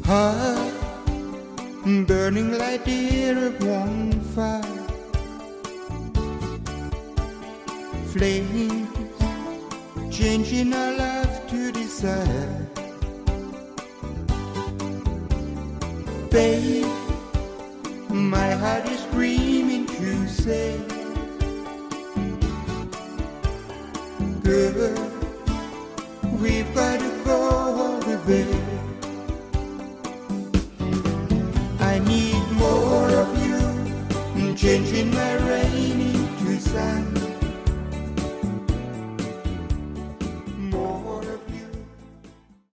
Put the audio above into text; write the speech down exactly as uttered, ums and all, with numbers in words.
Heart burning like deer upon fire, flames changing our love to desire. Babe, my heart is screaming to say, girl, we've got to go all the way. I need more of you, changing my